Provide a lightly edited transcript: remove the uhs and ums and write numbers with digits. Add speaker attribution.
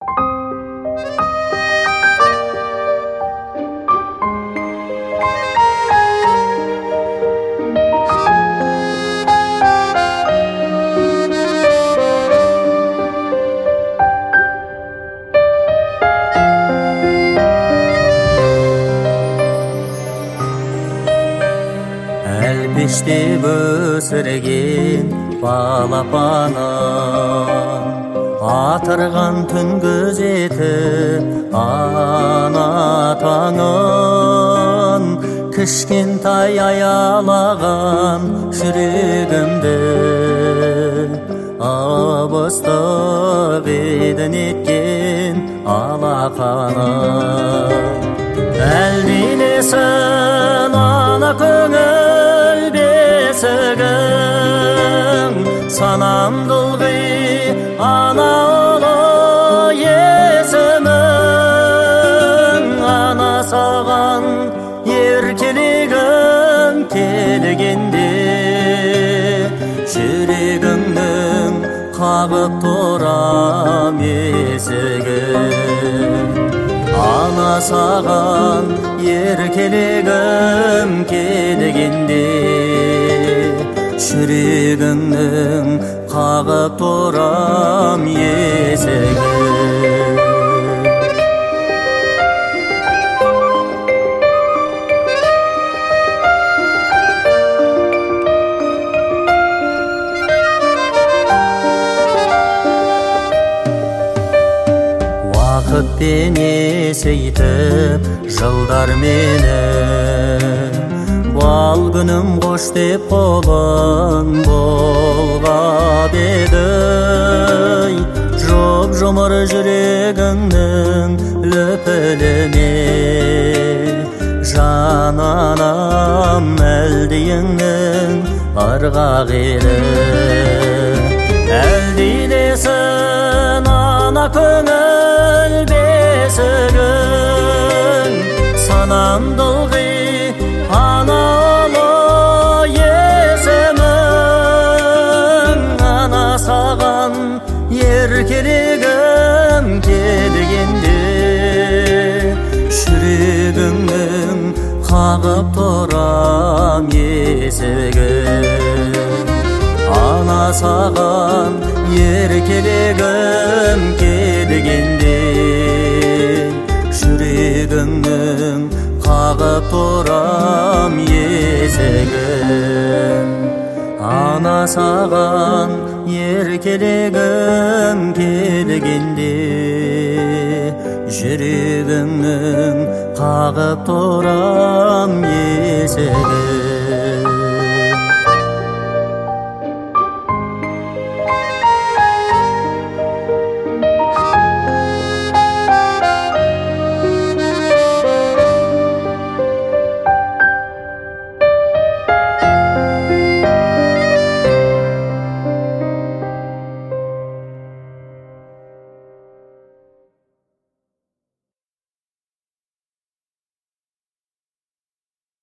Speaker 1: Әлпештеп өсірген балапанын атырған түн күзетіп ана таңын кішкентай аялаған жүрегімді ып-ыстық еді неткен алақаным. Әлдилесін ана көңіл бесігің, санамды ылғи ана ұлы есімің. Ана саған еркелегім келгенде, жүрегіңнің қағып тұрам есігін. Ана саған еркелегім келгенде, жүрегіңнің қағып тұрам есігін. Вақытпен есейтіп жылдар мені, бал күнім қош деп қолын болғап еді. Жоп-жұмыр жүрегіңнің лүпіліне, жан анам әлдиіңнің ырғақ еді. Әлдилесін ана көңіл бесігің, санамды ылғи ана ұлы есімің. Ана саған еркелегім келгенде, жүрегіңнің қағып тұрам есігін. Ана саған еркелегім келгенде, жүрегіңнің қағып тұрам есігін. Ана саған еркелегім келгенде, жүрегіңнің қағып тұрам есігін.